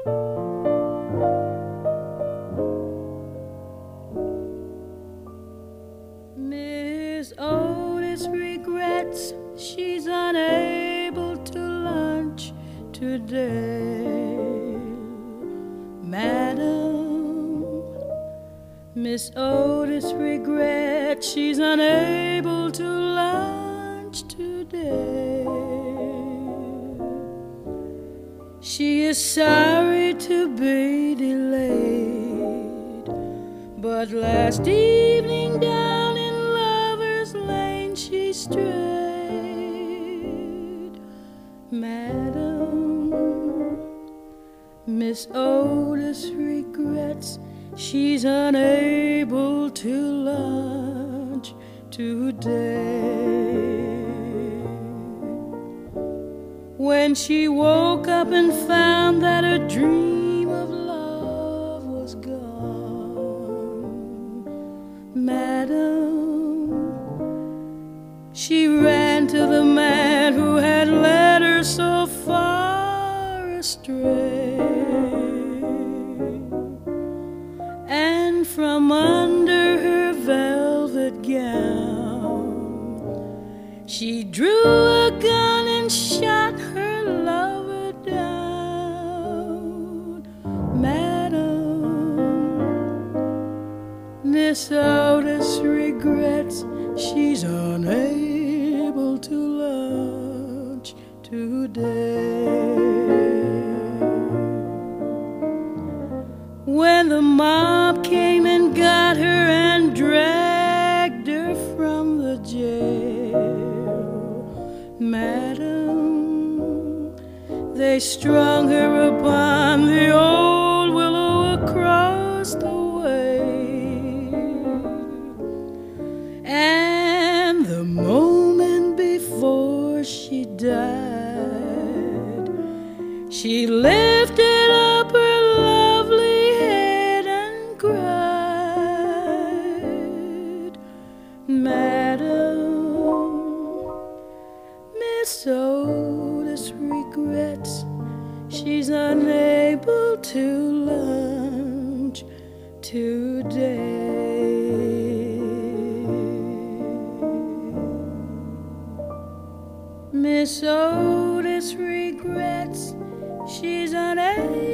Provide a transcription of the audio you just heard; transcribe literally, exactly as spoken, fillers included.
Miss Otis regrets she's unable to lunch today. Madam, Miss Otis regrets she's unable to lunch today. She is sorry to be delayed, but last evening down in Lover's Lane she strayed. Madam, Miss Otis regrets she's unable to lunch today. When she woke up and found that her dream of love was gone, Madam, she ran to the man who had led her so far astray, and from under her velvet gown she drew a gun and shot her lover down. Madam, Miss Otis regrets she's unable to lunch today. When the mob came and got her and dragged her from the jail, Madam, they strung her upon the old willow across the way, and the moment before she died, she lifted up her lovely head and cried. Madam, Miss Otis regrets she's unable to lunch today. Miss Otis regrets she's unable